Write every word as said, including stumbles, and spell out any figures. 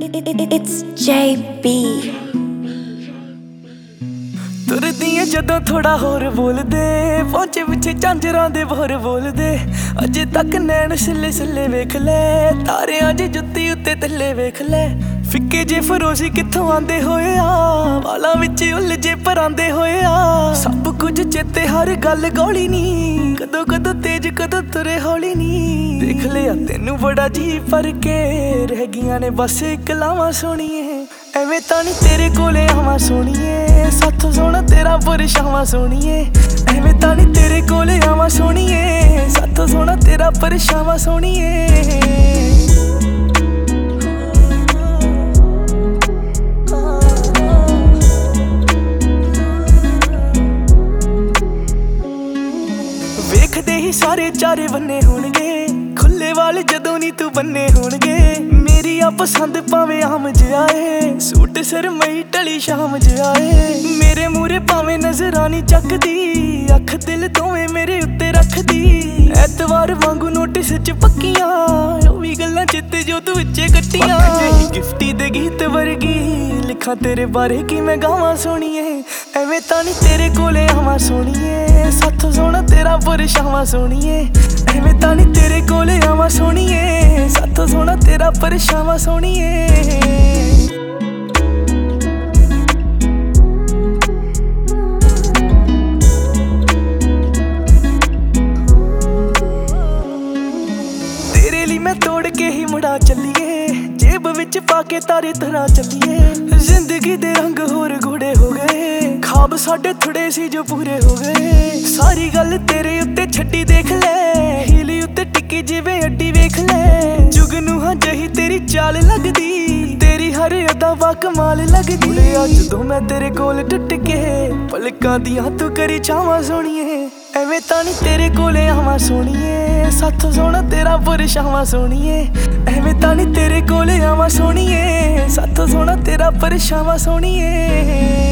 It's J B. ਤੁਰਦੀਆਂ ਜਦੋਂ ਥੋੜਾ ਹੋਰ ਬੋਲਦੇ ਪਹੁੰਚੇ ਪਿੱਛੇ ਝਾਂਜਰਾਂ ਦੇ ਬੋਰ ਬੋਲਦੇ ਅਜੇ ਤੱਕ ਨੈਣ ਸਿੱਲੇ ਸਿੱਲੇ ਵੇਖ ਲੈ ਤਾਰਿਆਂ ਦੀ ਜੁੱਤੀ ਉੱਤੇ ਥੱਲੇ ਵੇਖ ਲੈ ਫਿੱਕੇ ਜੇ ਫਰੋਸ਼ੀ ਕਿੱਥੋਂ ਆਂਦੇ ਹੋਏ ਆ ਵਾਲਾਂ ਵਿੱਚ ਉਲਝੇ ਪਰਾਂਦੇ ਹੋਏ ਆ ਸਭ ਕੁਝ ਚੇਤੇ ਹਰ ਗੱਲ ਗੋਲੀ ਨੀ ਕਦੋਂ ਕਦੋਂ ਤੇਜ ਕਦੋਂ ਤੁਰੇ ਹੌਲੀ ਨੀ ਦੇਖ ਲਿਆ ਤੈਨੂੰ ਬੜਾ ਜੀ ਪਰ ਕੇ ਰਹਿ ਗਈਆਂ ਨੇ ਬਸ ਕਲਾਵਾਂ ਸੋਣੀਏ ਐਵੇਂ ਤਾਂ ਨੀ ਤੇਰੇ ਕੋਲੇ ਆਵਾਂ ਸੋਣੀਏ ਸਾਥੋਂ ਸੋਹਣਾ ਤੇਰਾ ਪਰਛਾਵਾਂ ਸੋਣੀਏ ਐਵੇਂ ਤਾਂ ਨੀ ਤੇਰੇ ਕੋਲੇ ਆਵਾਂ ਸੋਣੀਏ ਸਾਥੋਂ ਸੋਹਣਾ ਤੇਰਾ ਪਰਛਾਵਾਂ ਸੋਣੀਏ ਵੇਖਦੇ ਹੀ ਸਾਰੇ ਚਾਰੇ ਬੰਨੇ ਹੋਣਗੇ ਖੁੱਲੇ ਵਾਲ ਜਦੋਂ ਨੀ ਤੂੰ ਬੰਨੇ ਹੋਣਗੇ ਮੇਰੀ ਆ ਪਸੰਦ ਭਾਵੇਂ ਆਮ ਜਿਹਾ ਏ ਸੂਟ ਸਰਮਈ ਢਲੀ ਸ਼ਾਮ ਜਿਹਾ ਏ ਮੇਰੇ ਮੂਰੇ ਭਾਵੇਂ ਨਜ਼ਰਾਂ ਨੀ ਚੱਕਦੀ ਅੱਖ ਦਿਲ ਦੋਵੇਂ ਮੇਰੇ ਉੱਤੇ ਰੱਖਦੀ ਐਤਵਾਰ ਵਾਂਗੂ ਨੋਟਿਸ ਚ ਪੱਕੀਆਂ ਉਹ ਵੀ ਗੱਲਾਂ ਚਿੱਤੇ ਜੋ ਤੂੰ ਵਿੱਚੇ ਕੱਟੀਆਂ ਗਿਫਟੀ ਦੇ ਗੀਤ ਵਰਗੀ ਲਿਖਾਂ ਤੇਰੇ ਬਾਰੇ ਕੀ ਮੈਂ ਗਾਵਾਂ ਸੋਣੀਏ ਐਵੇਂ ਤਾਂ ਨੀ ਤੇਰੇ ਕੋਲੇ ਆਵਾਂ ਸੋਣੀਏ ਸਾਥੋਂ ਸੋਹਣਾ ਤੇਰਾ ਪਰਛਾਵਾਂ ਸੋਣੀਏ ਐਵੇਂ ਤਾਂ ਨੀ ਤੇਰੇ ਕੋਲੇ ਆਵਾਂ ਸੋਣੀਏ ਸਾਥੋਂ ਸੋਹਣਾ ਤੇਰਾ ਪਰਛਾਵਾਂ ਸੋਣੀਏ ਤੇਰੇ ਲਈ ਮੈਂ ਤੋੜ ਕੇ ਹੀ ਮੁੜਾ ਚੱਲੀਏ ਜੇਬ ਵਿੱਚ ਪਾ ਕੇ ਤਾਰੇ ਤਰ੍ਹਾਂ ਚੱਲੀਏ ਜ਼ਿੰਦਗੀ ਦੇ ਰੰਗ ਹੋਰ ਗੂੜੇ ਹੋ ਗਏ ਖਾਬ ਸਾਡੇ ਥੋੜੇ ਸੀ ਜੋ ਪੂਰੇ ਹੋ ਗਏ ਸਾਰੀ ਗੱਲ ਤੇਰੇ ਉੱਤੇ ਛੱਡੀ ਦੇਖ ਲੈ ਹੀਲੀ ਉੱਤੇ ਟਿੱਕੀ ਜਿਵੇਂ ਅੱਡੀ ਵੇਖ ਲੈ ਜੁਗ ਨੂੰ ਹਾਂ ਜਹੀ ਤੇਰੀ ਚਾਲ ਲੱਗਦੀ ਤੇਰੀ ਹਰ ਅਦਾ ਵਾ ਕਮਾਲ ਲੱਗਦੀ ਅੱਜ ਜਦੋਂ ਮੈਂ ਤੇਰੇ ਕੋਲ ਟੁੱਟ ਕੇ ਪਲਕਾਂ ਦੀਆਂ ਤੂੰ ਕਰੀ ਛਾਵਾਂ ਸੋਣੀਏ ਐਵੇਂ ਤਾਂ ਨੀ ਤੇਰੇ ਕੋਲੇ ਆਵਾਂ ਸੋਣੀਏ ਸਾਥੋਂ ਸੋਹਣਾ ਤੇਰਾ ਪਰਛਾਵਾਂ ਸੋਣੀਏ ਐਵੇਂ ਤਾਂ ਨੀ ਤੇਰੇ ਕੋਲੇ ਆਵਾਂ ਸੋਣੀਏ ਸਾਥੋਂ ਸੋਹਣਾ ਤੇਰਾ ਪਰਛਾਵਾਂ ਸੋਣੀਏ